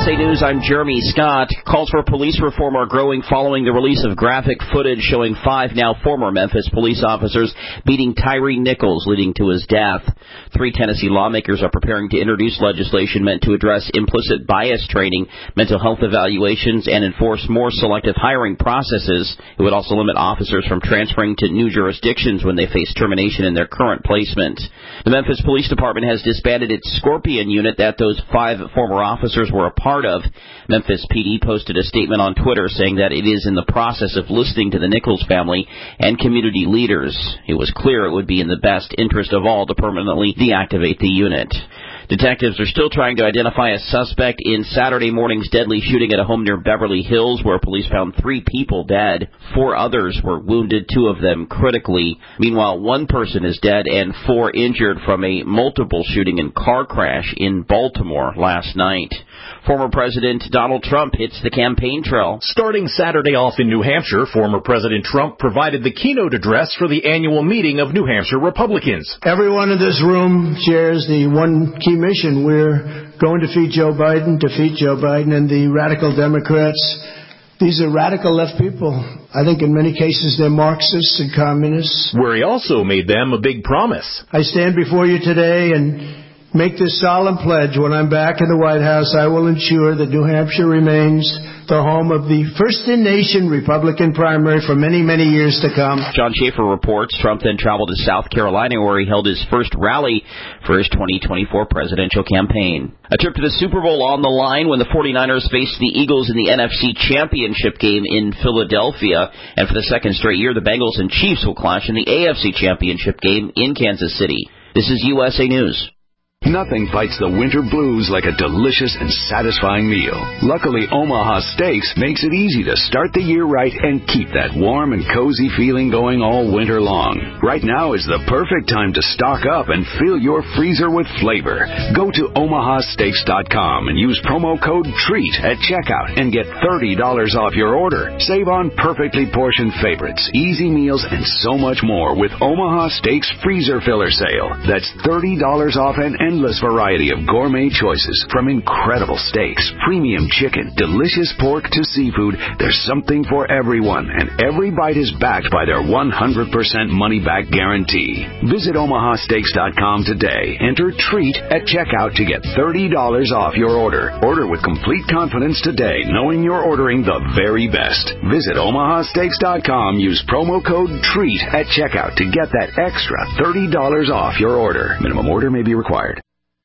USA News, I'm Jeremy Scott. Calls for police reform are growing following the release of graphic footage showing 5 now former Memphis police officers beating Tyree Nichols, leading to his death. 3 Tennessee lawmakers are preparing to introduce legislation meant to address implicit bias training, mental health evaluations, and enforce more selective hiring processes. It would also limit officers from transferring to new jurisdictions when they face termination in their current placement. The Memphis Police Department has disbanded its Scorpion unit that those 5 former officers were a part of. Memphis PD posted a statement on Twitter saying that it is in the process of listening to the Nichols family and community leaders. It was clear it would be in the best interest of all to permanently deactivate the unit. Detectives are still trying to identify a suspect in Saturday morning's deadly shooting at a home near Beverly Hills, where police found 3 people dead. 4 others were wounded, 2 of them critically. Meanwhile, 1 person is dead and 4 injured from a multiple shooting and car crash in Baltimore last night. Former President Donald Trump hits the campaign trail. Starting Saturday off in New Hampshire, former President Trump provided the keynote address for the annual meeting of New Hampshire Republicans. Everyone in this room shares the one key mission. We're going to defeat Joe Biden, and the radical Democrats. These are radical left people. I think in many cases they're Marxists and communists. Where he also made them a big promise. I stand before you today and make this solemn pledge. When I'm back in the White House, I will ensure that New Hampshire remains the home of the first-in-nation Republican primary for many, many years to come. John Schaefer reports Trump then traveled to South Carolina, where he held his first rally for his 2024 presidential campaign. A trip to the Super Bowl on the line when the 49ers faced the Eagles in the NFC Championship game in Philadelphia. And for the second straight year, the Bengals and Chiefs will clash in the AFC Championship game in Kansas City. This is USA News. Nothing fights the winter blues like a delicious and satisfying meal. Luckily, Omaha Steaks makes it easy to start the year right and keep that warm and cozy feeling going all winter long. Right now is the perfect time to stock up and fill your freezer with flavor. Go to omahasteaks.com and use promo code TREAT at checkout and get $30 off your order. Save on perfectly portioned favorites, easy meals, and so much more with Omaha Steaks Freezer Filler Sale. That's $30 off an endless variety of gourmet choices, from incredible steaks, premium chicken, delicious pork to seafood. There's something for everyone, and every bite is backed by their 100% money-back guarantee. Visit omahasteaks.com today. Enter TREAT at checkout to get $30 off your order. Order with complete confidence today, knowing you're ordering the very best. Visit omahasteaks.com. Use promo code TREAT at checkout to get that extra $30 off your order. Minimum order may be required.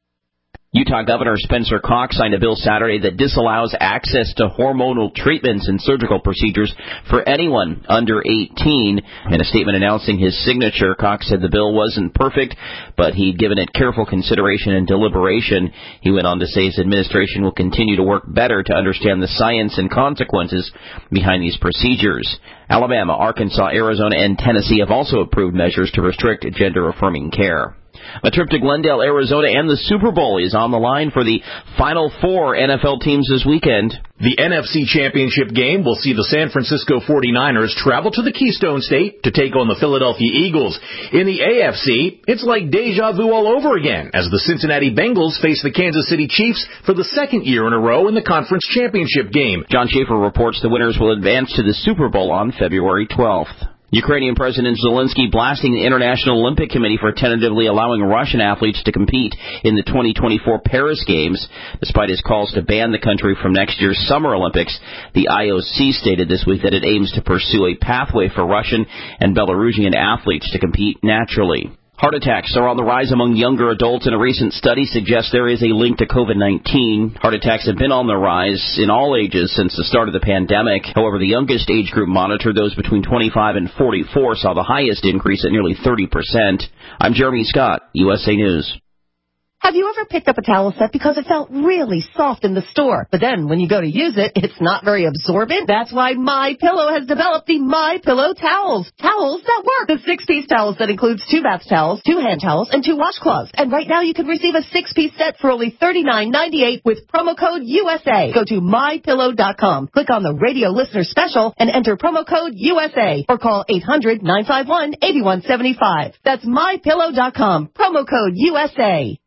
Utah Governor Spencer Cox signed a bill Saturday that disallows access to hormonal treatments and surgical procedures for anyone under 18. In a statement announcing his signature, Cox said the bill wasn't perfect, but he'd given it careful consideration and deliberation. He went on to say his administration will continue to work better to understand the science and consequences behind these procedures. Alabama, Arkansas, Arizona, and Tennessee have also approved measures to restrict gender-affirming care. A trip to Glendale, Arizona, and the Super Bowl is on the line for the Final 4 NFL teams this weekend. The NFC Championship game will see the San Francisco 49ers travel to the Keystone State to take on the Philadelphia Eagles. In the AFC, it's like deja vu all over again as the Cincinnati Bengals face the Kansas City Chiefs for the second year in a row in the Conference Championship game. John Schaefer reports the winners will advance to the Super Bowl on February 12th. Ukrainian President Zelensky blasting the International Olympic Committee for tentatively allowing Russian athletes to compete in the 2024 Paris Games. Despite his calls to ban the country from next year's Summer Olympics, the IOC stated this week that it aims to pursue a pathway for Russian and Belarusian athletes to compete naturally. Heart attacks are on the rise among younger adults, and a recent study suggests there is a link to COVID-19. Heart attacks have been on the rise in all ages since the start of the pandemic. However, the youngest age group monitored, those between 25 and 44, saw the highest increase at nearly 30%. I'm Jeremy Scott, USA News. Have you ever picked up a towel set because it felt really soft in the store, but then when you go to use it, it's not very absorbent? That's why MyPillow has developed the MyPillow towels. Towels that work. The 6-piece towel set includes 2 bath towels, 2 hand towels, and 2 washcloths. And right now you can receive a 6-piece set for only $39.98 with promo code USA. Go to MyPillow.com, click on the radio listener special, and enter promo code USA, or call 800-951-8175. That's MyPillow.com, promo code USA.